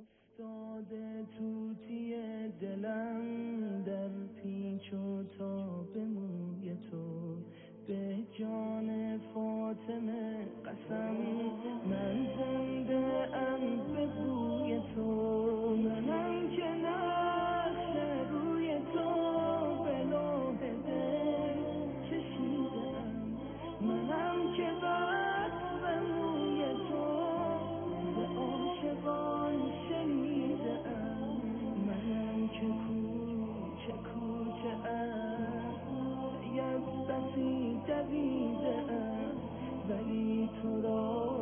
افتاده توتی دلم در پیچ و تاب موی تو، به جان فاطمه قسم من زنده ام به بوی تو. منم که نقش روی تو به لوح دل کشیدم، منم که وصف موی تو به عاشقان شنیدم، منم که کوچه کوچه از بسی دویدم ولی تو را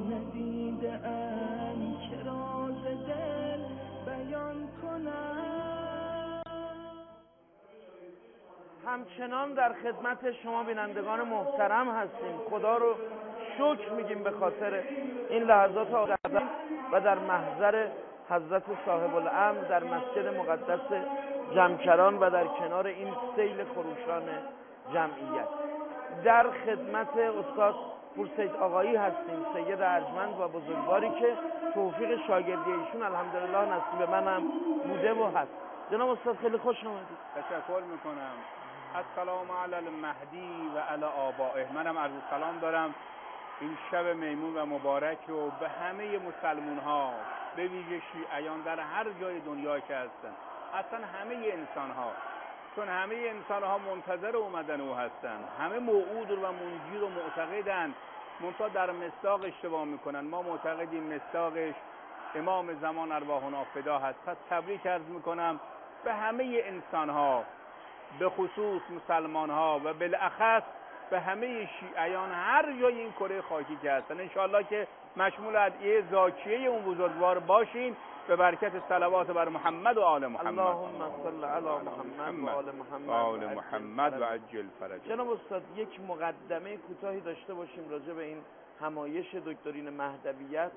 ندیدم که راز دل بیان کنم. همچنان در خدمت شما بینندگان محترم هستیم. خدا رو شکر میگیم به خاطر این لحظات آقا و در محضر حضرت صاحب الامر در مسجد مقدس جمکران و در کنار این سیل خروشان جمعیت. در خدمت استاد پورسید آقایی هستیم، سید ارجمند و بزرگواری که توفیق شاگردی ایشون الحمدلله نصیب منم بوده و هست. جناب استاد خیلی خوش آمدید. تشکر میکنم. السلام علی المهدی و علی آبائه. منم عرض سلام دارم این شب میمون و مبارک رو به همه مسلمون ها، به ویژه شیعیان در هر جای دنیا که هستن، اصلا همه انسان ها، چون همه انسان ها منتظر اومدن او هستن، همه موعود و منجی رو معتقدن، منتها در مصداق اشتباه میکنن. ما معتقدیم مصداقش امام زمان ارواحنا فدا هست. پس تبریک عرض میکنم به همه انسان ها، به خصوص مسلمان ها و بالاخص به همه شیعیان هر جای این کره خاکی که هستن. انشاءالله که مشمول ادعیه زاکیه اون بزرگوار باشین به برکت صلوات بر محمد و آل محمد. اللهم صل علی محمد و آل محمد و آل محمد و عجل فرج. جناب استاد یک مقدمه کوتاهی داشته باشیم راجع به این همایش دکترین مهدویت،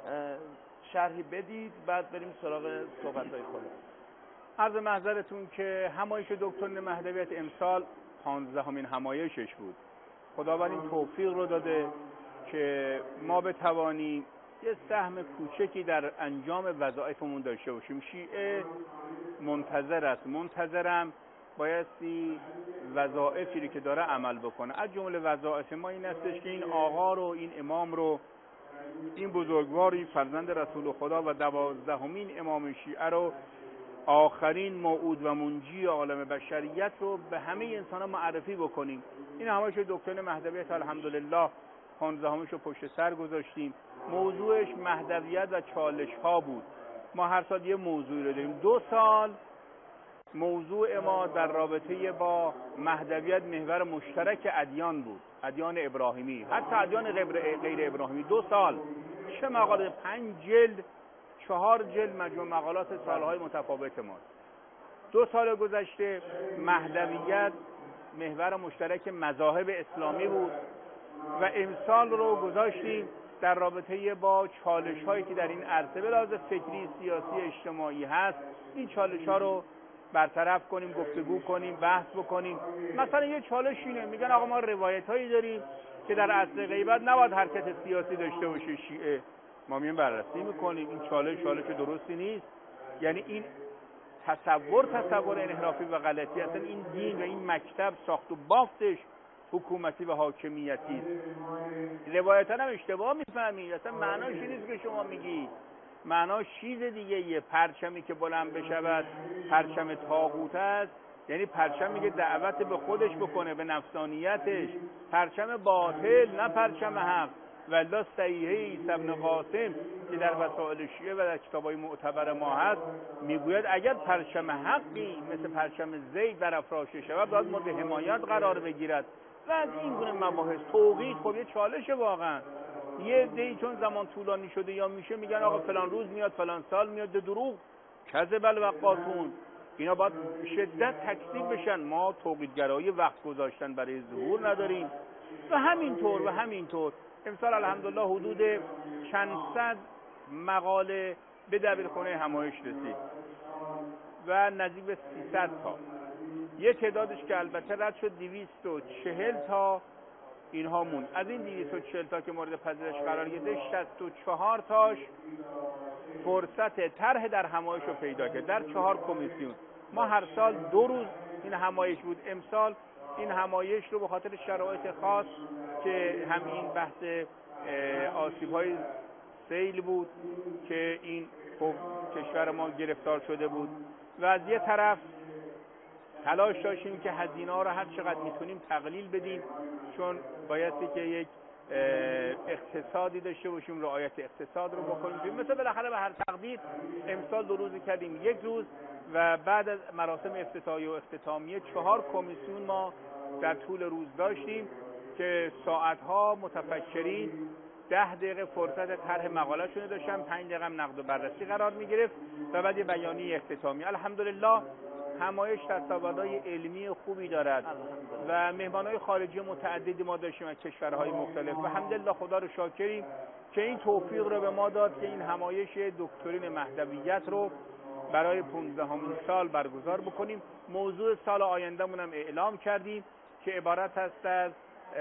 شرحی بدید بعد بریم سراغ صحبت‌های خودمون. عرض محضرتون که همایش دکترین مهدویت امسال 15مین همایشش بود. خداوند این توفیق رو داده که ما بتوانیم یه سهم کوچکی در انجام وظایفمون داشته باشیم. شیعه منتظر است، منتظرم بایستی وظایفی که داره عمل بکنه. از جمله وظایف ما این استش که این آقا رو، این امام رو، این بزرگواری فرزند رسول خدا و 12مین امام شیعه رو، آخرین موعود و منجی عالم بشریت رو به همه انسان ها معرفی بکنیم. این همایش دکترین مهدویت الحمدلله 15مش رو پشت سر گذاشتیم. موضوعش مهدویت و چالش ها بود. ما هر سال یه موضوعی رو داریم. 2 سال موضوع ما در رابطه با مهدویت محور مشترک ادیان بود، ادیان ابراهیمی، حتی ادیان غیر ابراهیمی. 2 سال چه مقاله، 5 جلد 4 جلد مجموع مقالات سالهای متفاوت ماست. 2 سال گذشته مهدویت محور مشترک مذاهب اسلامی بود و امسال رو گذاشتیم در رابطه با چالش هایی که در این عرصه به لحاظ فکری، سیاسی، اجتماعی هست. این چالش ها رو برطرف کنیم، گفتگو کنیم، بحث بکنیم. مثلا یه چالش اینه، میگن آقا ما روایت هایی داریم که در عصر غیبت نباید حرکت سیاسی داشته باشه شیعه. ما میایم بررسی میکنیم این چالش درستی نیست. یعنی این تصور انحرافی و غلطی. اصلا این دین و این مکتب ساخت و بافتش حکومتی و حاکمیتی است. روایتا هم اشتباه میفهمید. اصلا معناش نیست که شما میگی، معناش چیز دیگه. یه پرچمی که بلند بشود پرچم طاغوت است، یعنی پرچمی که دعوت به خودش بکنه، به نفسانیتش، پرچم باطل نه پرچم حق. والله صحیحه عیسی ابن قاسم که در وسائل شیعه و در کتابای معتبر ما هست میگوید اگر پرچم حقی مثل پرچم زید در افراشته شود باید مورد حمایت قرار بگیرد. و از این گونه مباحث توقیت خب یه چالشه واقعا. یه عده‌ای چون زمان طولانی شده یا میشه میگن آقا فلان روز میاد، فلان سال میاد. دروغ، کذب الوقاتون. اینا باید شدت تکذیب بشن. ما توقیت‌گرایی وقت گذاشتن برای ظهور نداریم. و همینطور امسال الحمدلله حدود چند صد مقاله به دبیرخانه همایش رسید و نزدیک به 300 تا. یه تعدادش که البته رد شد 240 تا اینها مون. از این 240 تا که مورد پذیرش قرار گرفته 64 تاش فرصت طرح در همایش رو پیدا کرد در 4 کمیسیون. ما هر سال 2 روز این همایش بود. امسال این همایش رو به خاطر شرایط خاص که هم این بحث آسیب‌های سیل بود که این کشور ما گرفتار شده بود و از یه طرف تلاش داشتیم که هزینه ها رو هر چقدر میتونیم تقلیل بدیم، چون بایستی که یک اقتصادی داشته باشیم، رعایت اقتصاد رو بکنیم. مثلا بالاخره به هر تقدیر امسال 2 روزی کردیم 1 روز و بعد از مراسم افتتاحیه و اختتامیه 4 کمیسیون ما در طول روز داشتیم که ساعتها متفکرین 10 دقیقه فرصت طرح مقاله شونه داشتن، 5 دقیقه هم نقد و بررسی قرار میگرفت و بعد بیانیه اختتامی. الحمدلله همایش دستاوردهای علمی خوبی دارد و مهمانهای خارجی متعددی ما داشتیم از کشورهای مختلف و الحمدلله خدا رو شاکریم که این توفیق رو به ما داد که این همایش دکترین مهدویت رو برای 15مین سال برگزار بکنیم. موضوع سال آینده‌مون هم اعلام کردیم که عبارت است از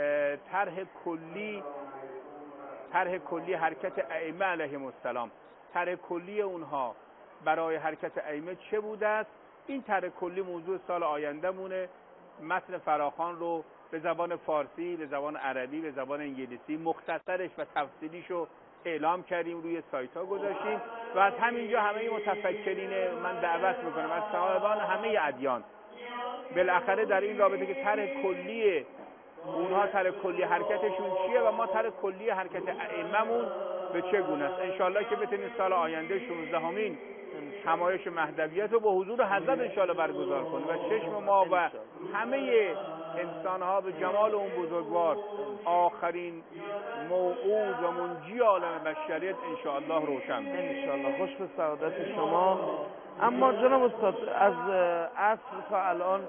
طرح کلی حرکت ائمه علیهم السلام. طرح کلی اونها برای حرکت ائمه چه بوده است؟ این طرح کلی موضوع سال آینده مونه. متن فراخوان رو به زبان فارسی، به زبان عربی، به زبان انگلیسی مختصرش و تفصیلیش رو اعلام کردیم، روی سایت ها گذاشتیم و از همینجا همه متفکرین من دعوت میکنم از صاحبان همه ادیان بالاخره در این رابطه که طرح کلی اونها طرح کلی حرکتشون چیه و ما طرح کلی حرکت ائمه‌مون به چه گونه است. انشالله که بتونیم سال آینده 16مین همایش مهدویت رو با حضور حضرت انشالله برگزار کنیم و چشم ما و همه انسانها به جمال اون بزرگوار آخرین موعود و منجی عالم بشریت انشالله روشن بشه. انشالله. خوش به سعادت شما. اما جناب استاد از عصر تا الان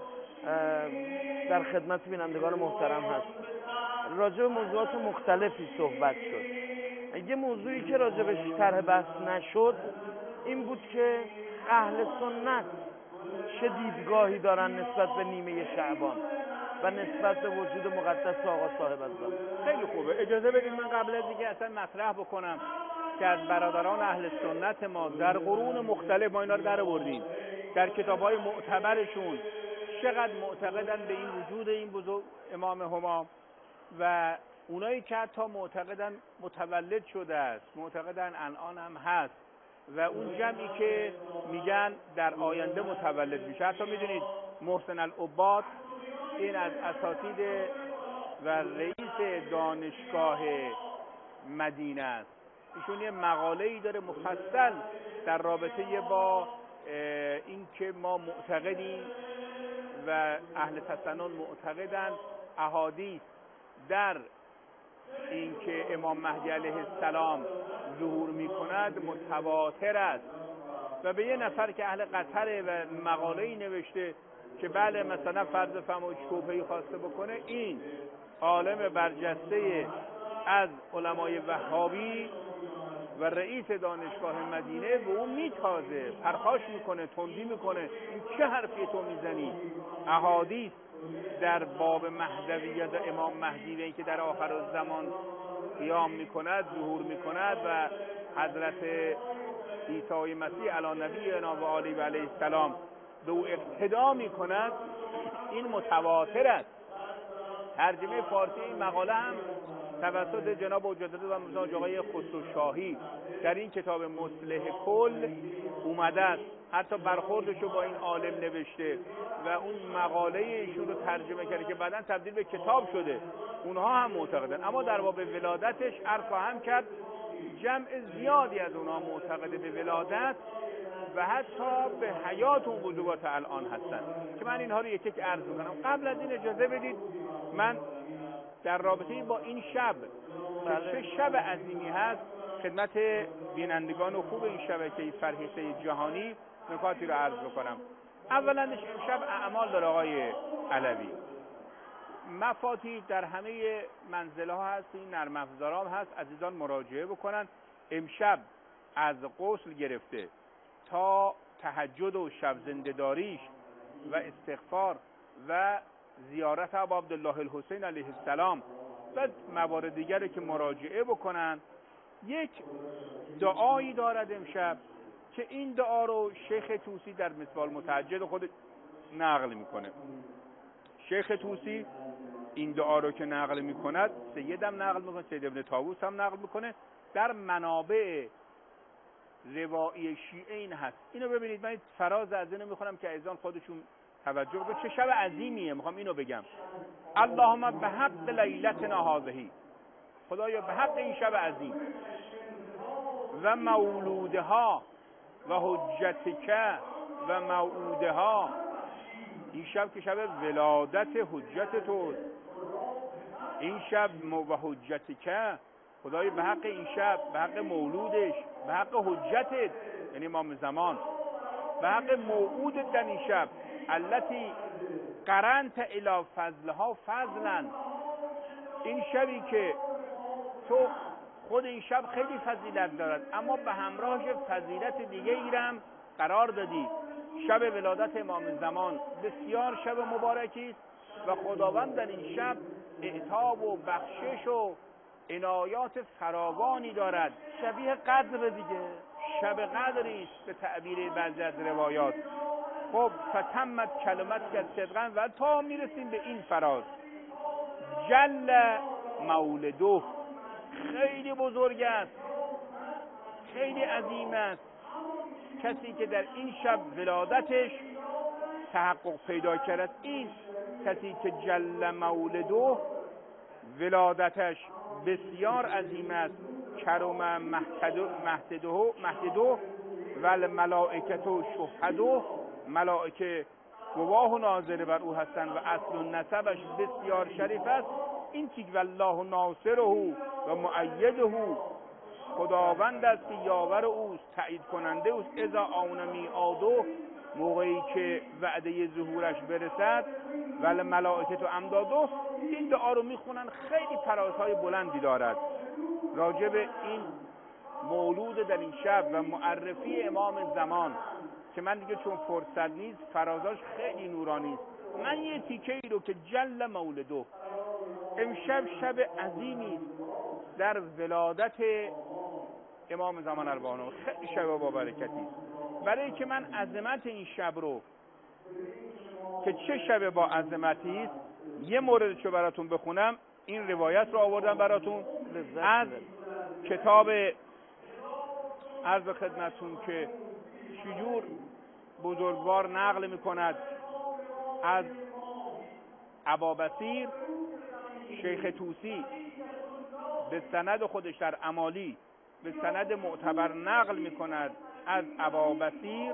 در خدمت بینندگان محترم هست، راجع به موضوعات مختلفی صحبت شد. یه موضوعی که راجع بهش طرح بحث نشد این بود که اهل سنت چه دیدگاهی دارن نسبت به نیمه شعبان و نسبت به وجود مقدس آقا صاحب الزمان. خیلی خوبه. اجازه بدید من قبل از اینکه اصلا مطرح بکنم که از برادران اهل سنت ما در قرون مختلف ما اینا رو در آوردیم در کتاب‌های معتبرشون چقدر معتقدن به این وجود این بزرگ امام هما و اونایی که حتی معتقدن متولد شده است، معتقدن الان هم هست و اون جمعی که میگن در آینده متولد میشه. حتی میدونید محسن العباد این از اساتید و رئیس دانشگاه مدینه است. ایشون یه مقاله‌ای داره مفصل در رابطه با این که ما معتقدیم و اهل تسنن معتقدن احادیث در این که امام مهدی علیه السلام ظهور میکند متواتر است و به یه نفر که اهل قطره و مقاله‌ای نوشته که بله مثلا فرض فرمایید شبهه‌ای خواسته بکنه، این عالم برجسته از علمای وهابی و رئیس دانشگاه مدینه به اون میتازه، پرخاش میکنه، تندی میکنه. این چه حرفی تو میزنی؟ احادیث در باب مهدویت و امام مهدی و اینکه در آخر الزمان قیام میکند، ظهور میکند و حضرت عیسی مسیح علی نبینا و آله و علیه السلام به او اقتدا میکند، این متواتر است. ترجمه فارسی این مقاله هم توسط جناب حجت و مزاج آقای خسرو شاهی در این کتاب مصلح کل اومده است. حتی برخوردشو با این عالم نوشته و اون مقاله ایشون رو ترجمه کرده که بعداً تبدیل به کتاب شده. اونها هم معتقدن، اما در باب ولادتش عرض خواهم کرد جمع زیادی از اونها معتقد به ولادت و حتی به حیات اون بزرگوار الان هستن که من اینها رو یک یک عرض میکنم. قبل از این اجازه بدید من در رابطه با این شب که چه شب عظیمی هست خدمت بینندگان خوب این شبکه فرهیخته جهانی نکاتی رو عرض بکنم. اولندش امشب اعمال داره آقای علوی، مفاتیح در همه منزله ها هست، این نرم افزارام هست، عزیزان مراجعه بکنن. امشب از غسل گرفته تا تهجد و شب زنده‌داریش و استغفار و زیارت ابا عبدالله الحسین علیه السلام و موارد دیگر که مراجعه بکنن. یک دعایی دارد امشب که این دعا رو شیخ طوسی در مصباح المتهجد خود نقل میکنه. شیخ طوسی این دعا رو که نقل میکند، سیدم نقل میکنه، سید ابن طاووس هم نقل میکنه، در منابع روایی شیعه این هست. اینو ببینید، من فراز از اینو میخونم که عزیزان خودشون توجه کنید. چه شب عظیمیه، میخوام اینو بگم. اللهم به حق لیلتنا هذه، خدایا به حق این شب عظیم و مولودها و حجتک و موعودها، این شب که شب ولادت حجت توست، این شب و حجتک، خدای به حق این شب، به حق مولودش، به حق حجتت یعنی امام زمان، به حق موعودت در این شب، التي قرنت الی فضلها فضلا، این شبی که تو خود این شب خیلی فضیلت دارد اما به همراهش فضیلت دیگه ایرم قرار دادی. شب ولادت امام زمان بسیار شب مبارکی است و خداوند در این شب اعتاب و بخشش و عنایات فراوانی دارد. شبیه قدر دیگه، شب قدری است به تعبیر بعضی از روایات. خب فتمت کلمت که صدقا، و تا میرسیم به این فراز، جل مولده، خیلی بزرگ است، خیلی عظیم است کسی که در این شب ولادتش تحقق پیدا کرد. این کسی که جل مولده ولادتش بسیار عظیم است، کرم مهدده و الملائکت و شهده، ملائکه گواه و ناظر بر او هستند و اصل و نسبش بسیار شریف است. این که والله ناصره و مؤیده، خداوند است که یاور اوست، تایید کننده اوست. اذا آن میعاده، موقعی که وعده ظهورش برسد، ول ملائکه و امداده. این دعا رو میخونن، خیلی فرازهای بلندی دارد راجع به این مولود در این شب و معرفی امام زمان که من دیگه چون فرصت نیست فرازاش خیلی نورانی است. من یه تیکه ای رو که جل مولده، امشب شب عظیمی در ولادت امام زمان البانو، خیلی شب با برکتی است. برای که من عظمت این شب رو که چه شب با عظمتی است، یه موردشو براتون بخونم. این روایت رو آوردم براتون از کتاب، عرض خدمتون که چجور بزرگوار نقل میکند از ابابصیر. شیخ طوسی به سند خودش در امالی به سند معتبر نقل میکند از ابابصیر،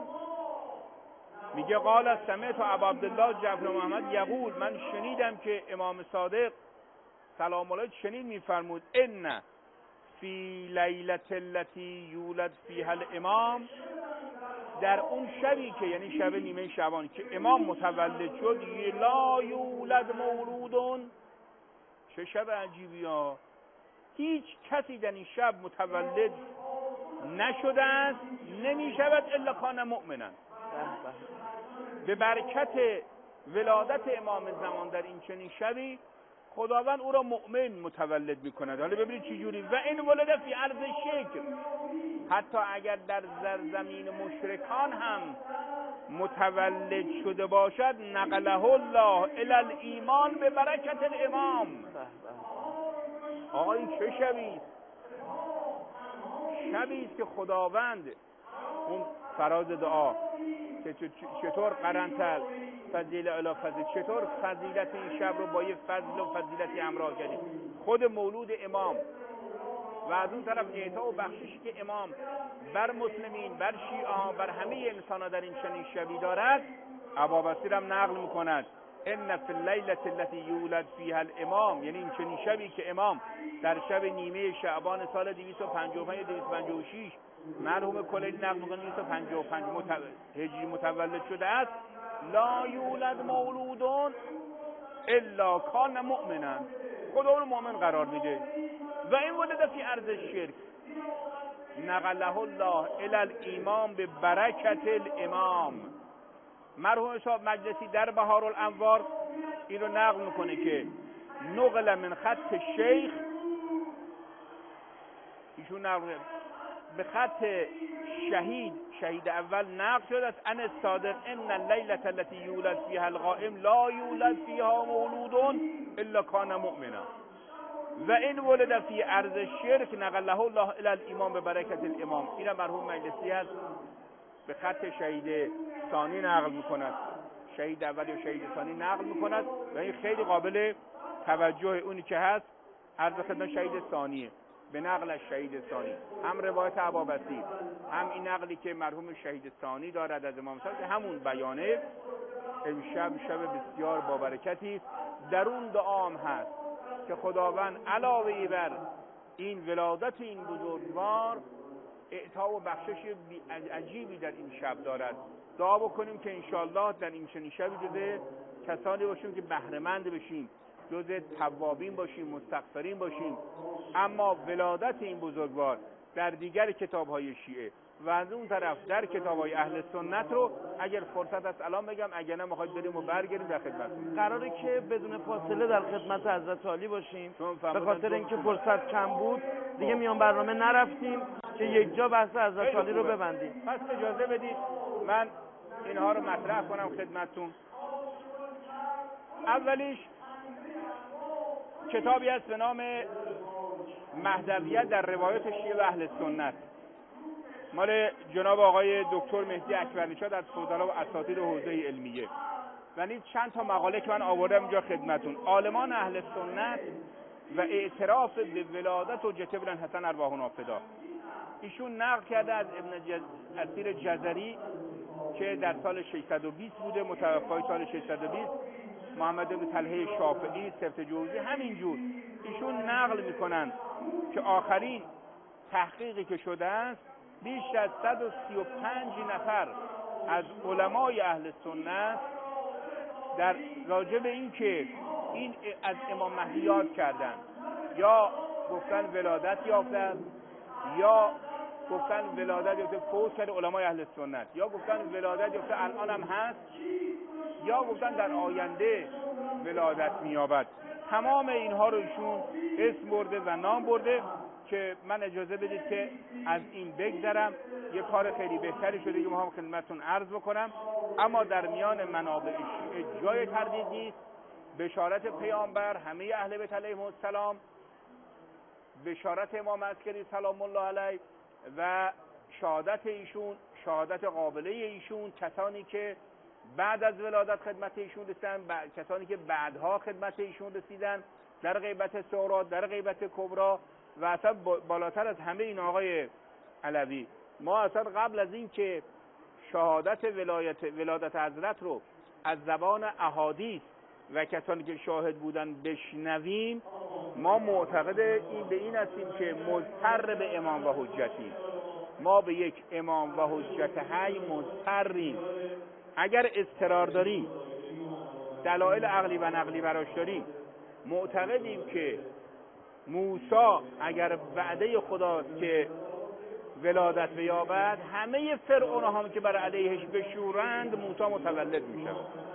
میگه قال سمعت ابا عبدالله جعفر محمد یقول، من شنیدم که امام صادق سلام الله شنید میفرمود، ان فی لیلة التي یولد فیها الامام، در اون شبی که یعنی شب نیمه شعبان که امام متولد شد، لا یولد مولودون، چه شب عجیبی ها، هیچ کسی در این شب متولد نشده است، نمی شود الا کان مؤمنا. به برکت ولادت امام زمان در این چنین شبی خداوند او را مؤمن متولد می کند. حالا ببینید چی جوری، و این ولد فی ارض شرک، حتی اگر در زمین مشرکان هم متولد شده باشد، نقله الله الی الایمان به برکت الامام. آقا این چه شبی، شبی است که خداوند اون فراز دعا که چطور قرنتل فضیل الی فضیل، چطور فضیلت این شب رو با یه فضل و فضیلتی همراه کردیم، خود مولود امام و از اون طرف اعطا و بخششی که امام بر مسلمین، بر شیعه، بر همه انسان در این چنین شبی دارد. ابابصیر هم نقل میکند ان فی اللیلة التي یولد فیها الامام، یعنی این چنین شبی که امام در شب نیمه شعبان سال 255 256 مرحوم کلیلی نقل میکنه 255 هجری متولد شده است، لا یولد مولودون الا کان مؤمنا، خدا رو مؤمن قرار میده. و این ولد فی ارض الشرک، نقله الله الی الایمان به برکت الامام. مرحوم صاحب مجلسی در بهار الانوار این رو نقل میکنه که نقل من خط شیخ، ایشون نقل به خط شهید اول نقل شده است: ان الصادق ان اللیلة التي یولد فیها القائم لا یولد فیها مولود الا کان مؤمنا و این ولد فی ارض شرک نقله الله الی الامام به برکت الامام. این مرحوم مجلسی است، به خط شهید ثانی نقل میکند، شهید اول یا شهید ثانی نقل میکند و این خیلی قابل توجه. اونی که هست عرض خدمت شهید ثانیه، به نقل از شهید ثانی، هم روایت ابابصیر هم این نقلی که مرحوم شهید ثانی دارد از امام صادق، همون بیانه. امشب شب بسیار با برکتی است. در اون دعام هست که خداوند علاوه بر این ولادت این بزرگوار اعطا و بخشش عجیبی در این شب دارد. دعا بکنیم که انشاءالله در این چنین شبی جزء کسانی باشیم که بهره‌مند بشیم، جزء توابین باشیم، مستغفرین باشیم. اما ولادت این بزرگوار در دیگر کتاب‌های شیعه و از اون طرف در کتاب‌های اهل سنت رو اگر فرصت است الان بگم، اگر نه می‌خواید بریم و برگردیم در خدمتتون. قراره که بدون فاصله در خدمت حضرت عالی باشیم، به خاطر اینکه فرصت کم بود دیگه میان برنامه نرفتیم که یک جا بحث حضرت عالی رو ببندیم. پس اجازه بدید من اینها رو مطرح کنم خدمتتون. اولیش کتابی است به نام مهدویت در روایات شیعه و اهل سنت، مال جناب آقای دکتر مهدی اکبرنژاد از فضلا و اساتید حوزه علمیه. و نیز چند تا مقاله که من آوردم اینجا خدمتون. عالمان اهل سنت و اعتراف به ولادت حجت ابن حسن ارواحنا فدا. ایشون نقل کرده از ابن اسیر جزری که در سال 620 بوده، متوفای سال 620. محمد بن طلحه شافعی، سبت جوزی همینجور ایشون نقل میکنن که آخرین تحقیقی که شده است بیش از 135 نفر از علمای اهل سنت در راجع به این که این از امام مهدی یاد کردن، یا گفتن ولادت یافته است، یا گفتن ولادت یافته فوت کرده علمای اهل سنت، یا گفتن ولادت یافته الان هم هست، یا گفتن در آینده ولادت می‌یابد. تمام اینها رو ایشون اسم برده و نام برده که من اجازه بدید که از این بگذرم. یه کار خیلی بهتری شده که می‌خوام خدمتتون عرض بکنم. اما در میان منابع شیعه جای تردید نیست. بشارت پیامبر، همه اهل بیت علیهم السلام، بشارت امام عسکری سلام الله علیه و شهادت ایشون، شهادت قابله ایشون، کسانی که بعد از ولادت خدمت ایشون رسیدن، کسانی که بعدها خدمت ایشون رسیدن در غیبت صغرا، در غیبت کبرا و اصلا بالاتر از همه این آقای علوی. ما اصلا قبل از این که شهادت ولادت حضرت رو از زبان احادیث و کسانی که شاهد بودن بشنویم، ما معتقد به این هستیم که مضطر به امام و حجتیم. ما به یک امام و حجت حی مضطریم. اگر اضطرار داریم، دلایل عقلی و نقلی براش داریم، معتقدیم که موسی اگر وعده خداست که ولادت بیابد، همه فرعون‌ها هم که بر علیهش بشورند موسی متولد میشه.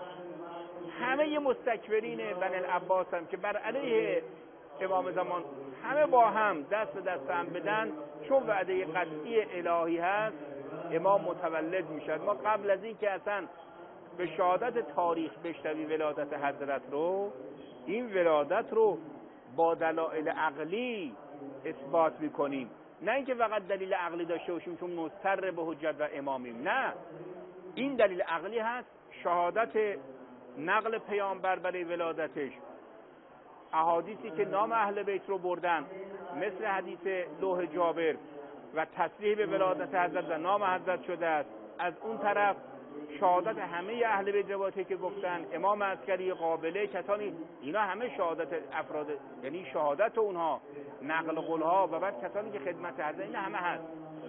همه مستکبرین بنی العباس هم که بر علیه امام زمان همه با هم دست به دست هم بدن، چون وعده قطعی الهی هست امام متولد میشد. ما قبل از این که اصلا به شهادت تاریخ بشنوی ولادت حضرت رو، این ولادت رو با دلایل عقلی اثبات میکنیم، نه اینکه فقط دلیل عقلی داشته باشیم چون مضطر به حجت و امامیم. نه، این دلیل عقلی هست. شهادت نقل پیامبر برای ولادتش، احادیثی که نام اهل بیت رو بردن مثل حدیث لوح جابر و تصریح به ولادت حضرت و نام حضرت شده است. از اون طرف شهادت همه اهل بیت روایتی که گفتن، امام عسکری، قابله، کسانی، اینا همه شهادت افراد، یعنی شهادت اونها، نقل قولها و بعد کسانی که خدمت حضرت، این همه هست.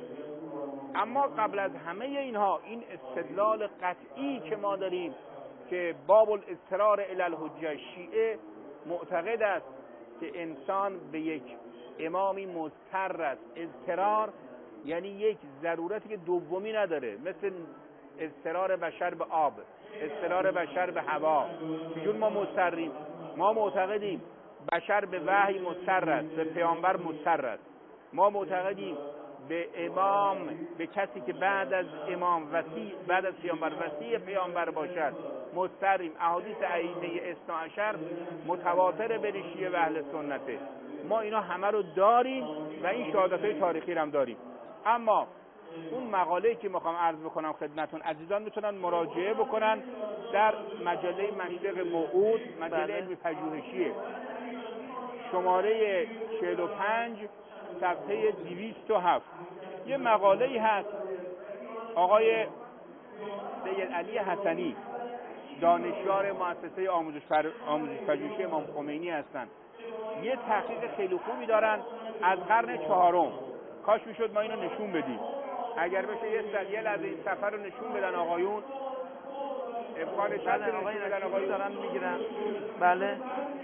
اما قبل از همه اینها این استدلال قطعی که ما داریم که باب الاضطرار الی الحجه، شیعه معتقد است که انسان به یک امامی مضطر است. اضطرار یعنی یک ضرورتی که دومی نداره، مثل اضطرار بشر به آب، اضطرار بشر به هوا. چجور ما مضطریم؟ ما معتقدیم بشر به وحی مضطر است، به پیامبر مضطر است. ما معتقدیم به امام، به کسی که بعد از امام وصی، بعد از پیامبر وصی پیامبر باشد مضطریم. احادیث ائمه اثنا عشر متواتر به شیعه و اهل سنته. ما اینا همه رو داریم و این شهادت‌های تاریخی رو هم داریم. اما اون مقاله‌ای که میخوام عرض بکنم خدمتون، عزیزان میتونن مراجعه بکنن در مجله مشرق موعود، مجله علمی پژوهشیه، شماره 45 صفحه 207. یه مقاله‌ای هست آقای سید علی حسنی، دانشیار مؤسسه آموزش پژوهشی امام خمینی هستن. یه تحقیق خیلی خوبی دارن از قرن چهارم. کاش میشد ما اینو نشون بدیم. اگر بشه یه لحظه این سفر رو نشون بدن آقایون، امکانش هست نشون بدن آقایون. دارن میگیرن. بله.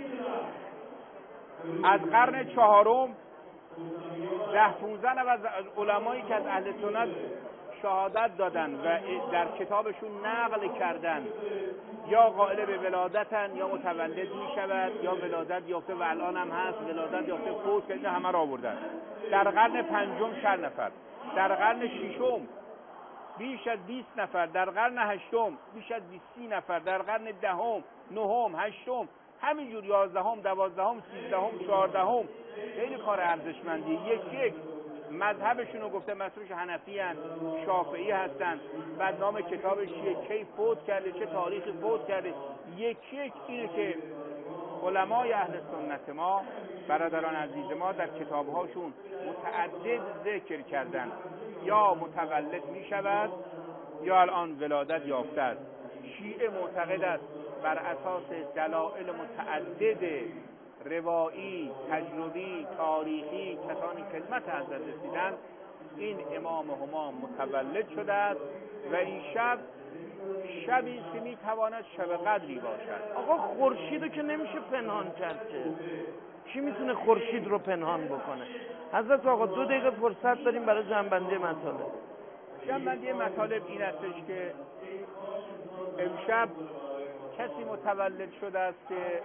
از قرن چهارم 10-15 نفر از علمایی که از اهل سنت شهادت دادن و در کتابشون نقل کردن یا قائل به ولادتن یا متولد می شود یا ولادت یافته و الان هم هست، ولادت یافته فوت کرده، همه را آوردن. در قرن پنجم 4 نفر، در قرن ششم بیش از 20 نفر، در قرن هشتم بیش از 30 نفر، در قرن دهم، نهم، هشتم، همینجور 11ام، 12ام، 13ام، 14ام. خیلی کار ارزشمندی. یک مذهبشون رو گفته، مسئولش حنفی هستن، شافعی هستن، بعد نام کتابش چیه، کی فوت کرده، چه تاریخی فوت کرده. یک اینه که علمای اهل سنت ما، برادران عزیز ما، در کتابهاشون متعدد ذکر کردن یا متولد می شود یا الان ولادت یافته است. شیعه معتقد است بر اساس دلایل متعدد روایی، تجربی، تاریخی، کسانی خدمت حضرت رسیدند، این امام همام متولد شده است و این شبی است که میتواند شب قدری باشد. آقا خورشیدو که نمیشه پنهان کرد که. کی میتونه خورشید رو پنهان بکنه؟ حضرت آقا 2 دقیقه فرصت داریم برای جنبندی مطالب. جنبندی مطالب این استش که امشب کسی متولد شده است که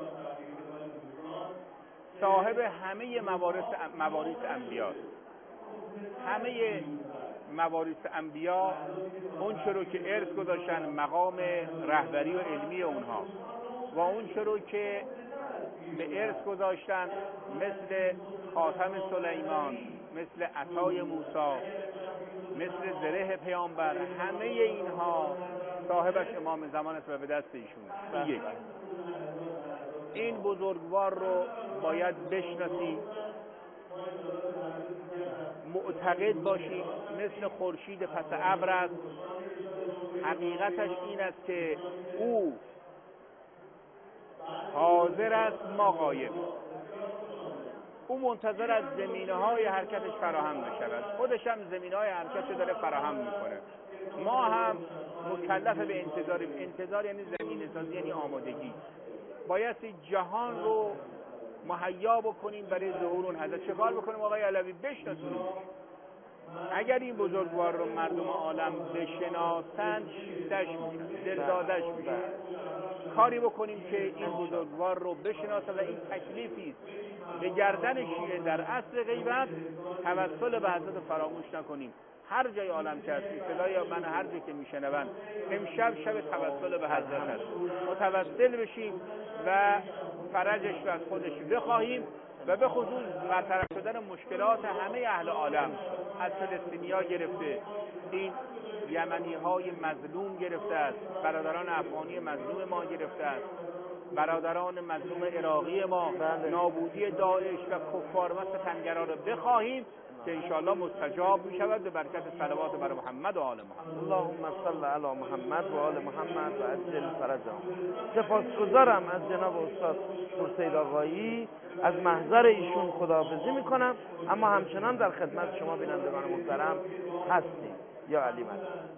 صاحب همه موارث انبیا، همه موارث انبیا، اون چرا که ارث گذاشتن، مقام رهبری و علمی اونها و اون چرا که به ارث گذاشتن، مثل خاتم سلیمان، مثل عصای موسی، مثل زره پیامبر، همه اینها صاحبش امام زمان است و به دست ایشون. یک، این بزرگوار رو باید بشناسیم، معتقد باشیم مثل خورشید پس ابر است. حقیقتش این است که او حاضر است، ما غایب. او منتظر از زمینه‌های حرکتش فراهم بشود، خودش هم زمینه‌های حرکتش داره فراهم میکنه. ما هم مکلف به انتظاریم. انتظار یعنی زمینه سازی، یعنی آمادگی. بایستی جهان رو مهیا بکنیم برای ظهور اون حضرت. چه کار بکنیم آقای علوی؟ بشناسیم. اگر این بزرگوار رو مردم عالم بشناسند، شیفتش میشن، دلدادش میشن. کاری بکنیم که این بزرگوار رو بشناسند و این تکلیفی است به گردن شیعه در عصر غیبت توسل به حضرت فراموش نکنیم. هر جای عالم که هستی، صدای من هر جایی که میشنوند، امشب شب توسل به حضرت است. متوسل بشیم و فرجش رو از خودش بخواهیم و به خصوص برطرف شدن مشکلات همه اهل عالم، از فلسطینیا گرفته این یمنی های مظلوم گرفته است، برادران افغانی مظلوم ما گرفته است، برادران مظلوم عراقی ما، نابودی داعش و کفار و ستمگران رو بخواهیم که انشاءالله مستجاب می شود به برکت صلوات بر محمد و آل محمد. اللهم صل علی محمد و آل محمد و عجل فرجهم. سپاسگزارم از جناب استاد نورسید آقایی. از محضر ایشون خداحافظی میکنم، اما همچنان در خدمت شما بینندگان محترم هستیم. یا علی مدد.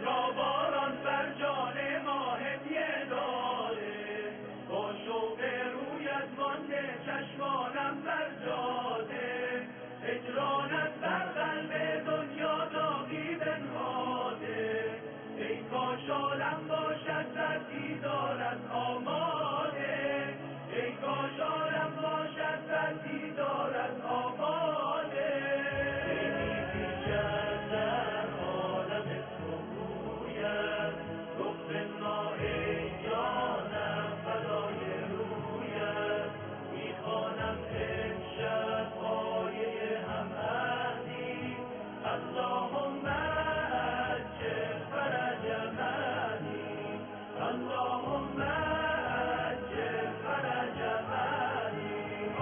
را باران بر جان ما هدیه داده، با شوق رویت مانده چشمانم بر جاده، هجرانت بر قلب دنیا داغی بنهاده، ای کاش عالم باشد در دیدارت آماده، ای کاش عالم باشد در دیدارت آماده. نمی‌بینم در عالم تو رویت، رخ ما ای جانم فدای رویت، میخوانم امشب آیه همعهدی، اللهم عجل فرج مهدی، اللهم عجل فرج مهدی.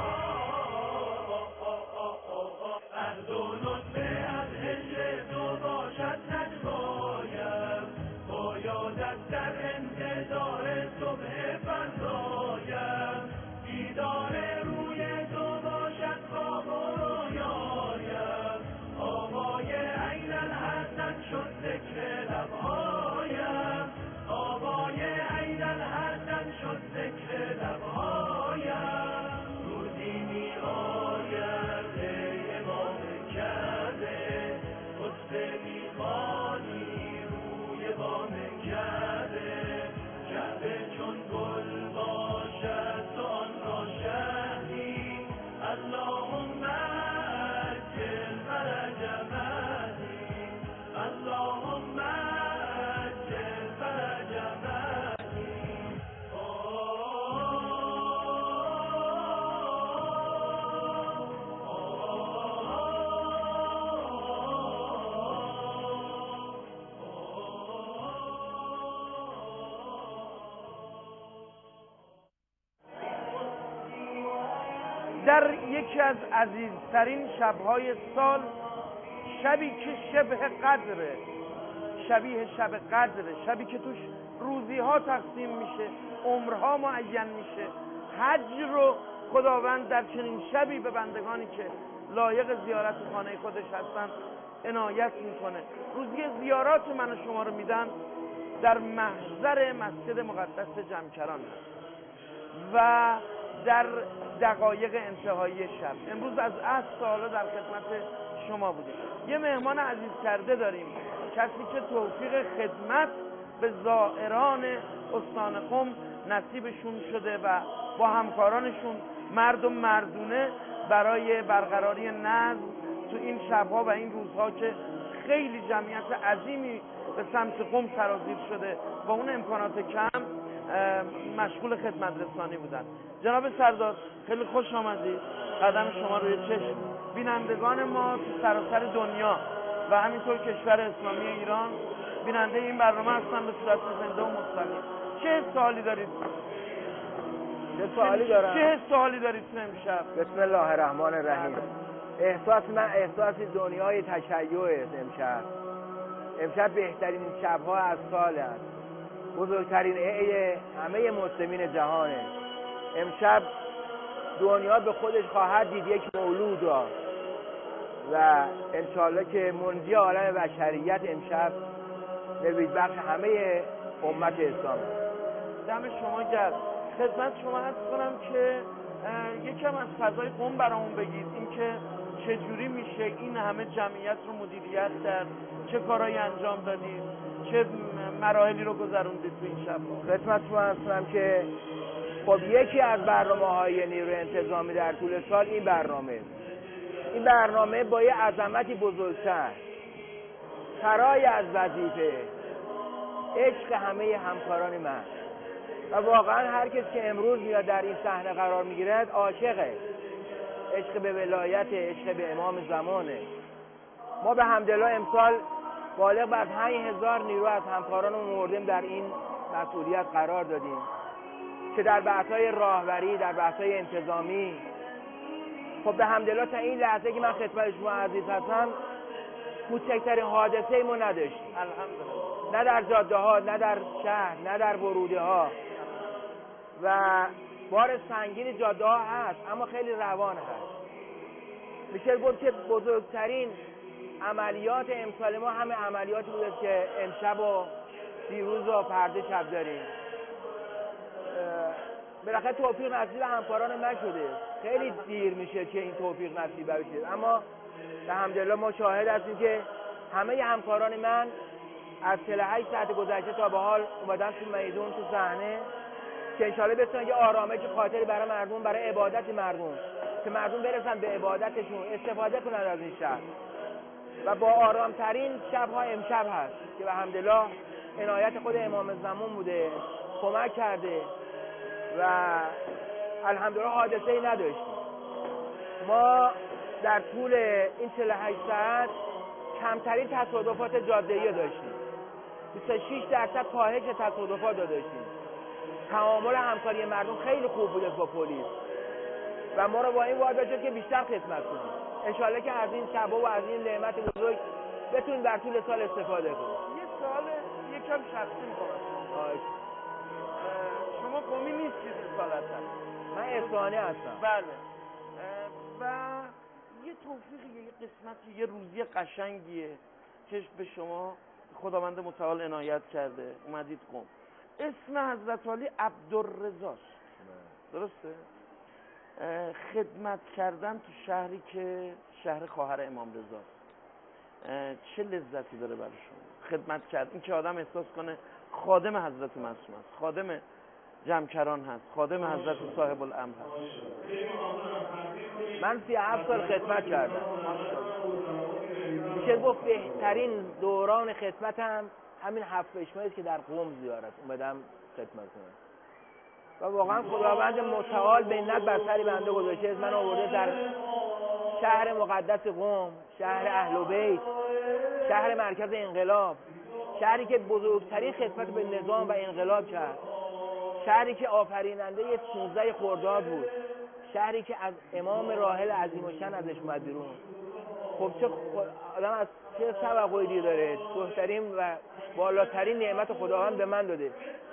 عهد و نطفه از هجر تو باشد نجوایم، بایدت در انتظار صبح فردایم، دیدار روی تو باشد خواب و رویایم، آوای عین الحسن شد ذکر لبهایم، آوای عین الحسن شد ذکر لبهایم. روزی می آید ای امام کعبه، خطبه می خوانی روی بام کعبه، کعبه چون گل باشد تو آن را شهدی، اللهم عجل فرج مهدی، اللهم عجل فرج مهدی. در یکی از عزیزترین شبهای سال، شبی که شبه قدره، شبیه شب قدره، شبی که توش روزیها تقسیم میشه، عمرها معین میشه، حج رو خداوند در چنین شبی به بندگانی که لایق زیارت خانه خودش هستن عنایت میکنه. روزی زیارات من و شما رو میدن در محضر مسجد مقدس جمکران و در دقایق انتهایی شب. امروز از عصر تا حالا در خدمت شما بودیم. یه مهمان عزیز کرده داریم، کسی که توفیق خدمت به زائران استان قم نصیبشون شده و با همکارانشون مرد و مردونه برای برقراری نظم تو این شبها و این روزها که خیلی جمعیت عظیمی به سمت قم سرازیر شده با اون امکانات کم مشغول خدمت رسانی بودن. جناب سردار خیلی خوش آمدید، قدم شما روی چشم بینندگان ما تو سراسر دنیا و همینطور کشور اسلامی ایران بیننده این برنامه هستن به صورت زنده و مستقیم. چه سوالی دارید؟ چه سوالی دارید امشب؟ بسم الله الرحمن الرحیم. احساس دنیای تشیع است امشب بهترین شبها از سال است، بزرگترین عید همه مسلمین جهانه. امشب دنیا به خودش خواهد دید یک مولود را و انشالله که منجی عالم بشریت امشب نوید بخش همه امت اسلام. دم شما گرم. خدمت شما عرض کنم که یکم از فضای قم برامون بگید، اینکه چجوری میشه این همه جمعیت رو مدیریت کرد، چه کارهایی انجام دادید، چه مراحلی رو گذروندید تو این شب؟ خدمت شما عرض کنم که خب یکی از برنامه‌های نیروی انتظامی در طول سال این برنامه با یه عظمتی بزرگتر، فرای از وظیفه، عشق همه همکاران من و واقعا هر کس که امروز میاد در این صحنه قرار میگیرد عاشقه، عشق به ولایت، عشق به امام زمانه. ما به حمدالله امسال بالغ بر 5000 نیرو از همکارانمون موردیم در این مسئولیت قرار دادیم که در بحث‌های راهبری، در بحث‌های انتظامی. خب به حمدالله تا این لحظه که من خدمت شما عزیز هستم کوچکترین حادثه ما نداشتیم، الحمدلله. نه در جاده ها، نه در شهر، نه در وروده ها، و بار سنگین جاده ها هست اما خیلی روان هست. میشه گفت که بزرگترین عملیات امسال ما همه عملیاتی بوده که امشب و دیروز و پرده شب داریم. بالاخره توفیق نصیب همکاران من شده. خیلی دیر میشه که این توفیق نصیب بشه، اما الحمدلله ما شاهد هستیم که همه همکاران من از 48 ساعت گذشته تا به حال اومدن تو میدون، تو صحنه، که انشالله بتونن یه آرامش خاطری برای مردم، برای عبادت مردم، که مردم برسن به عبادتشون، استفاده کنن از این شهر. و با آرامترین شب‌ها امشب هست که الحمدلله عنایت خود امام زمان بوده، کمک کرده و الحمدلله حادثه‌ای نداشتیم. ما در طول این 48 ساعت کمترین تصادفات جاده‌ای داشتیم. 26% کاهش تصادفات داشتیم. تعامل همکاری مردم خیلی خوب بوده با پلیس و ما رو با این وعده شد که بیشتر خدمت کنیم. انشالله که از این شبا و از این نعمت بزرگ بتونیم در طول سال استفاده کنیم. یه سوال یکم شخصی می‌کنم. شما قمی نیستید اصالتا؟ من اصفهانی هستم. بله. و یه توفیقیه، یه قسمتی، یه روزی قشنگیه که به شما خداوند متعال عنایت کرده، اومدید قم. اسم حضرت علی عبدالرضاست، درسته؟ خدمت کردن تو شهری که شهر خواهر امام رضاست چه لذتی داره برای شما؟ خدمت کرد، این که آدم احساس کنه خادم حضرت معصوم است، خادم جمکران هست، خادم حضرت صاحب الامر هست. من 37 سال خدمت کردم. میشه گفت بهترین دوران خدمتم همین 7 ماهی که در قم زیارت اومدم خدمت کنم و واقعا خداوند متعال منت بر سر بنده گذاشته، من آورده در شهر مقدس قم، شهر اهل بیت، شهر مرکز انقلاب، شهری که بزرگترین خدمت به نظام و انقلاب کرد، شهری که آفریننده 16 خرداد بود، شهری که از امام راحل عظیم الشأن ازش اومد بیرون. خب چه آدم از چه توقعی داره؟ بهترین و بالاترین نعمت خداوند به من داده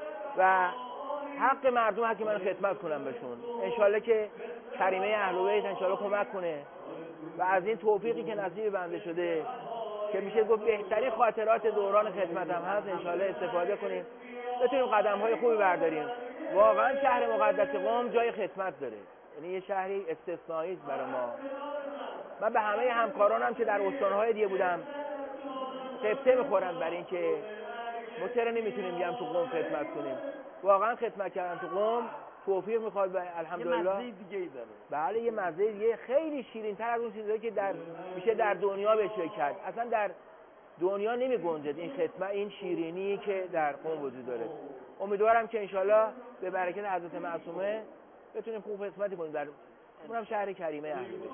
و حق مردم هست که من خدمت کنم بهشون. انشالله که کریمه اهل بیت انشالله کمک کنه و از این توفیقی که نصیب بنده شده که میشه گفت بهترین خاطرات دوران خدمتم هست، انشالله استفاده کنیم، بتونیم قدم‌های خوبی برداریم. واقعا شهر مقدس قم جای خدمت داره، یعنی یه شهری استثنایی است برای ما. من به همه همکارانم که در استان‌های دیگه بودم قبطه میخورم برای اینکه ما چرا نمیتونیم بیام تو قم خدمت کنیم. واقعا خدمت کردن تو قم توفیق میخواد و الحمدلله یه مزه دیگه‌ای داره. بله یه مزه دیگه خیلی شیرین‌تر از اون چیزایی که میشه در دنیا بهش کرد. اصلا در دنیا نمی‌گنجد این خدمت، این شیرینی که در قم وجود داره. امیدوارم که انشالله به برکت حضرت معصومه بتونیم خوب خدمتی کنیم در اونم شهر کریمه اهل بیت.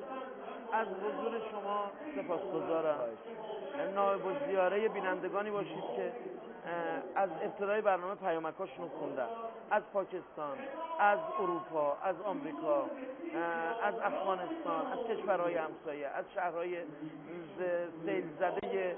از حضور شما سپاسگزارم. نایب الزیاره بینندگانی باشید که از ابتدای برنامه پیامکاشون رو خوندن، از پاکستان، از اروپا، از آمریکا، از افغانستان، از کشورهای همسایه، از شهرهای سیل زده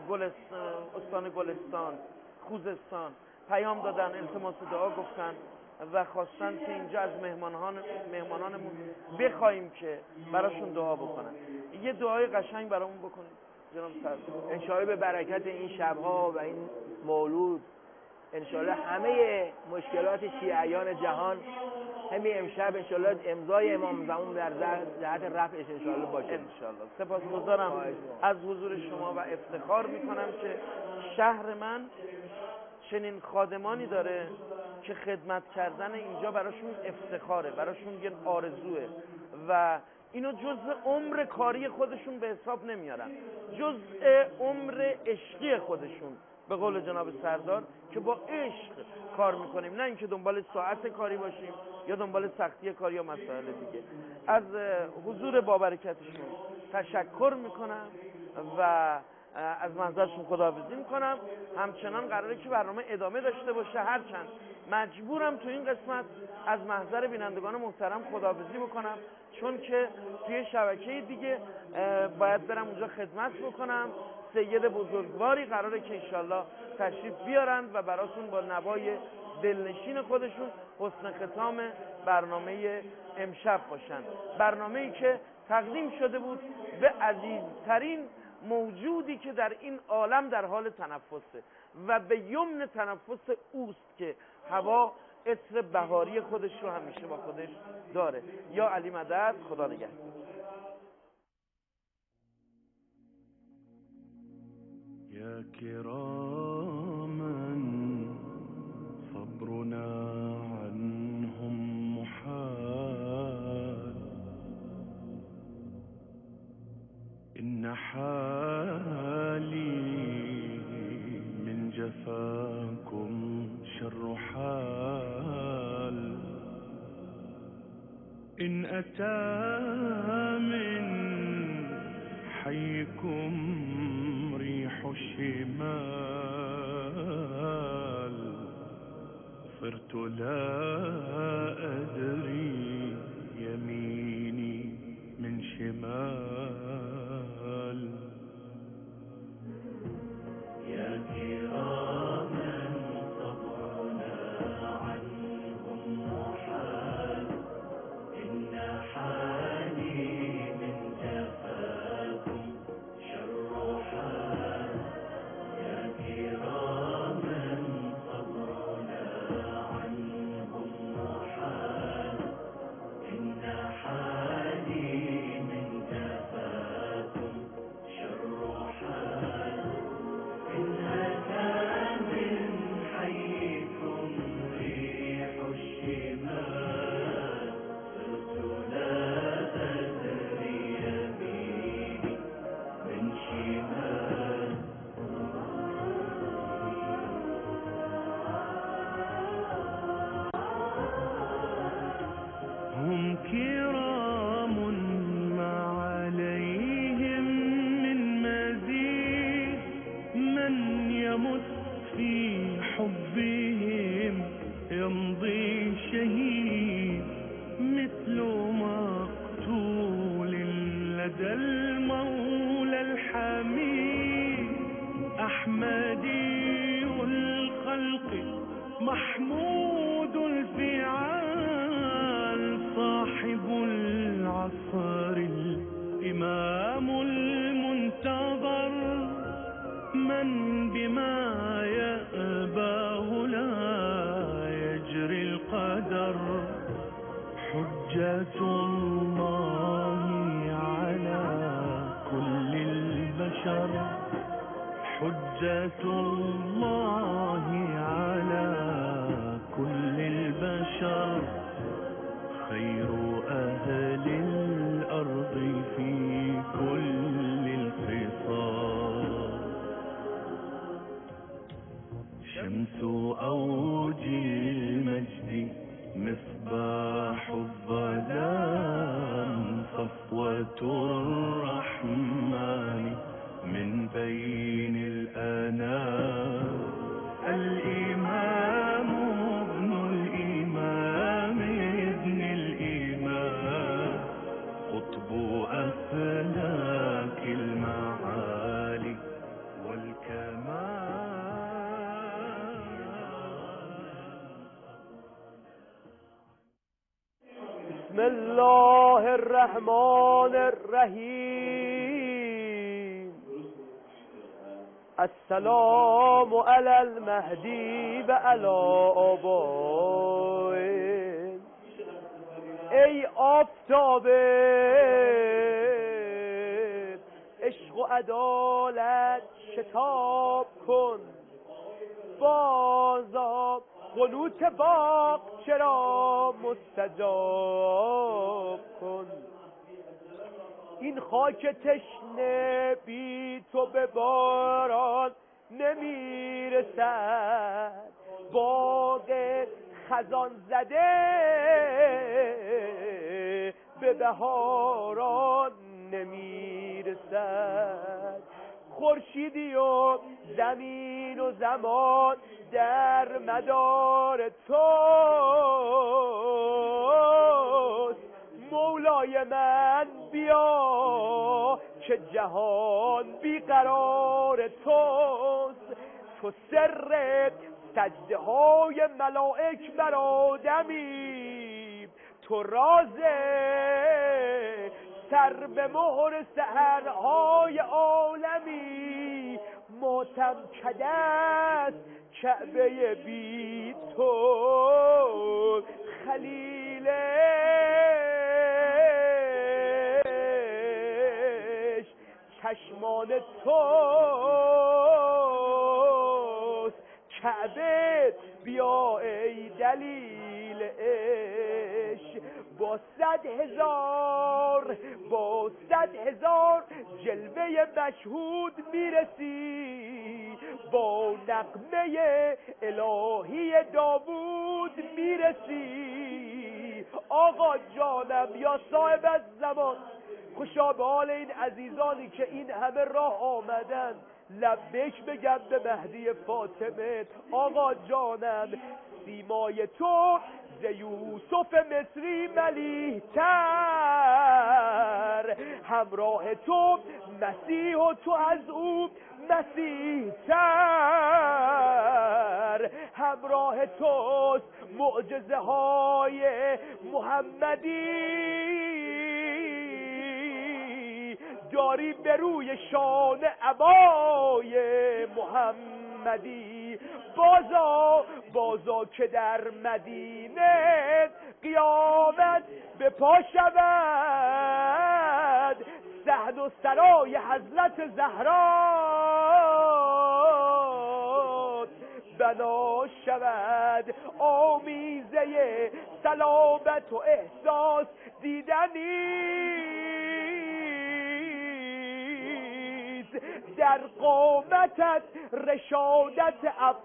استان گلستان، خوزستان پیام دادن، التماس دعا گفتن و خواستن که اینجا از مهمانانمون بخوایم که براشون دعا بکنن. یه دعای قشنگ برامون بکنید جناب سرکار. انشاءالله به برکت این شبها و این مولود انشاءالله همه مشکلات شیعیان جهان همین امشب انشاءالله امضای امام زمان در جهت رفعش انشاءالله باشه. انشاءالله. سپاسگزارم از حضور شما و افتخار میکنم که شهر من چنین خادمانی داره که خدمت کردن اینجا براشون افتخاره، براشون یه آرزوه و اینو جزء عمر کاری خودشون به حساب نمیارن، جزء عمر عشقی خودشون به قول جناب سردار که با عشق کار میکنیم، نه اینکه دنبال ساعت کاری باشیم یا دنبال سختی کاری یا مسائل دیگه. از حضور بابرکتشون تشکر میکنم و از منظرشون خداحافظی میکنم. همچنان قراره که برنامه ادامه داشته باشه، هرچند مجبورم تو این قسمت از محضر بینندگان محترم خداحافظی بکنم چون که توی شبکه دیگه باید برم اونجا خدمت بکنم. سید بزرگواری قراره که انشالله تشریف بیارند و براتون با نوای دلنشین خودشون حسن ختام برنامه امشب باشن، برنامه‌ای که تقدیم شده بود به عزیزترین موجودی که در این عالم در حال تنفسه و به یمن تنفس اوست که هوا عطر بهاری خودش رو همیشه با خودش داره. یا علی مدد، خدا نگهدار. يا كراما صبرنا عنهم محال إن حالي من جفاكم شر حال إن أتى من حيكم ريح الشمال صرت لا أدري يميني من شمال يا كراما صبرنا عنهم محال إن حالي من جفاكم شر حال يا كراما صبرنا عنهم محال إن حالي من جفاكم شر حال إن أتى من حيكم ريح الشمال صرت لا أدري يميني من شمال هم كرام ما عليهم من مزيد من يمت في حبهم يمضي شهيد مثل مقتول لدى المولى الحميد أحمدي الخلق محمود الفعال صاحب العصر الإمام المنتظر من بما يأباه لا يجري القدر حجة الله على كل البشر حجة الله على كل البشر خير أهل الأرض في كل الخصال شمس أوج المجد مصباح الظلام صفوة الرحمن من بين الأنام الإمام ابن الإمام ابن الإمام قطب أفلاك المعالي بسم الله الرحمن الرحیم. السلام علی المهدی و علی آبائه. ای آفتاب عشق و عدالت شتاب کن، بازا قنوت باغ چرا مستجاب کن. این خاک تشنه بی تو به باران نمیرسد، باغ خزان زده به بهاران نمیرسد. خورشیدی و زمین و زمان در مدار توست، مولای من بیا که جهان بیقرار توست. تو سر سجده های ملائک بر آدمی، تو راز سر به مهر سحرهای عالمی ماتم کده است کعبه بی تو خلیلش چشمان توست کعبه بیا ای دلیلش با 100,000 جلوه مشهود میرسی با نغمه الهی داوود میرسی آقا جانم یا صاحب الزمان خوشا به حال این عزیزانی که این همه راه آمدن لبیک بگم به مهدی فاطمه آقا جانم سیمای تو ز یوسف مصری ملیح‌تر همراه تو مسیح و تو از او مسیح‌تر همراه توست معجزه های محمدی داری به روی شان عبای محمدی بازا که در مدینه قیامت به پا شود صحن و سرای حضرت زهرا بنا شود آمیزه سلامت و احساس دیدنی در قامتت رشادت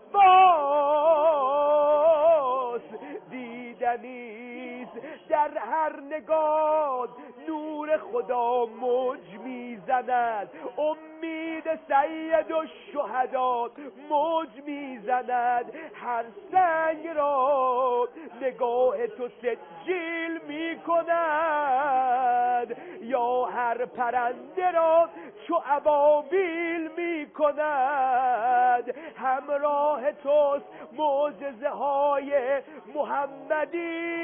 عباس دیدنیست در هر نگاه نور خدا موج میزند امید سید الشهدا موج میزند هر سنگ را نگاه تو سجیل میکند یا هر پرنده را چو ابابیل میکند همراه توست معجزه های محمدی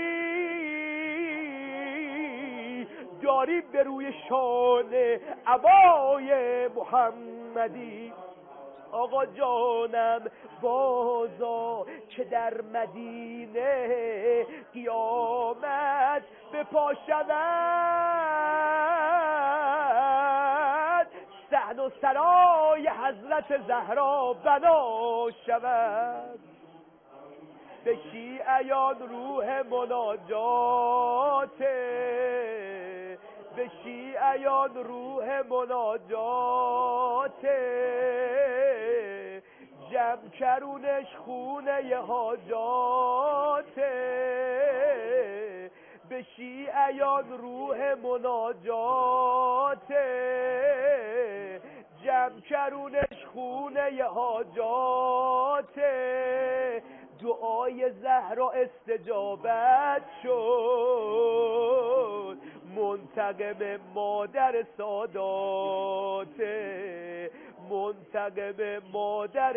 داری به روی شان عبای محمدی آقا جانم بازا که در مدینه قیامت به پا شود صحن و سرای حضرت زهرا بنا شود به شیعیان روح مناجاته به شیعیان روح مناجاته جمع کرونش خونه حاجاته به شیعیان روح مناجاته جمع کرونش خونه حاجاته دعای زهرا استجابت شد منتقم مادر ساداته منتقم مادر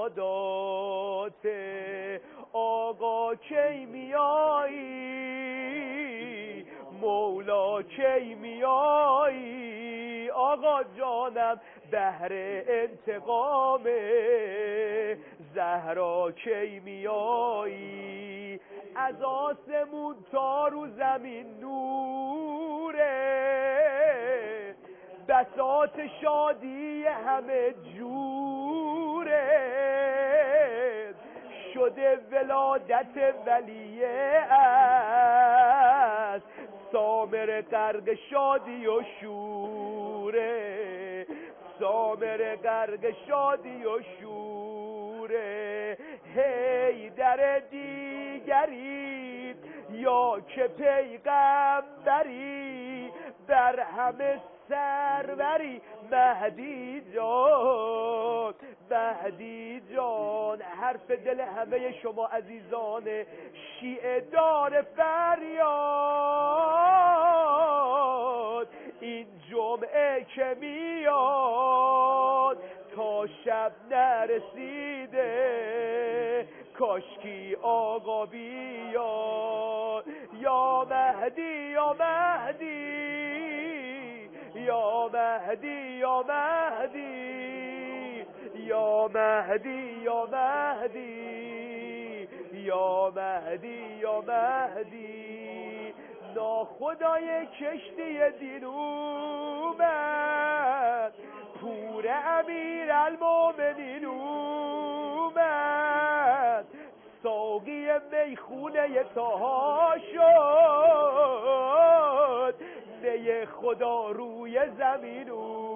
ساداته آقا کی میایی مولا کی میایی آقا جانم بهر انتقام زهرا کی میایی از آسمون تا رو زمین نوره بساط شادی همه جوره شده ولادت ولیه است سامر غرق شادی و شوره سامر غرق شادی و شوره هی در دیگری یا که پیغمبری بر همه سروری مهدی جان مهدی جان حرف دل همه شما عزیزان شیعه دار فریاد این جمعه که میاد تا شب نرسیده کاشکی آقا بیاد یا مهدی یا مهدی یا مهدی یا مهدی یا مهدی یا مهدی یا مهدی یا مهدی ناخدای کشتی دین اومد پور امیر المومنین اومد ساقی میخونه تاها شد می خدا روی زمین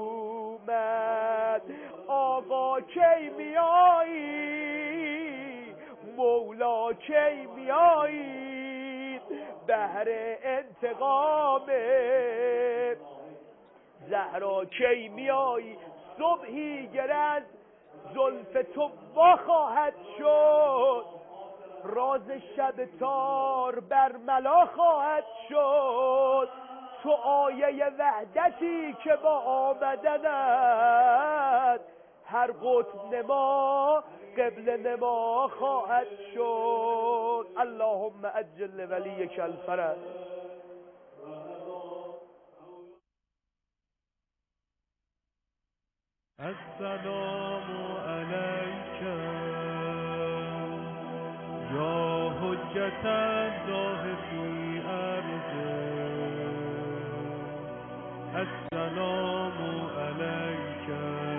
اومد آقا کی میایی مولا کی میایی بهر انتقام زهرا کی میایی صبحی گرد زلف تو وا خواهد شد راز شب تار برملا خواهد شد تو آیه وحدتی که با آمدنت هر قطب نما قبل نما خواهد شد اللهم عجل ولیک الفرج. السلام علیک یا حجت الله فی ارضه السلام علیک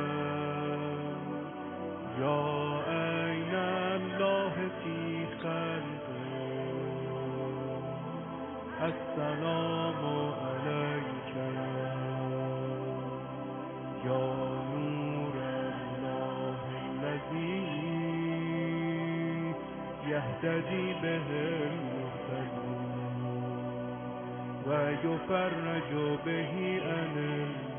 یا عین الله فی خلقه السلام علیک یا نور الله الذی یهتدی به المهتدون و یفرج به عن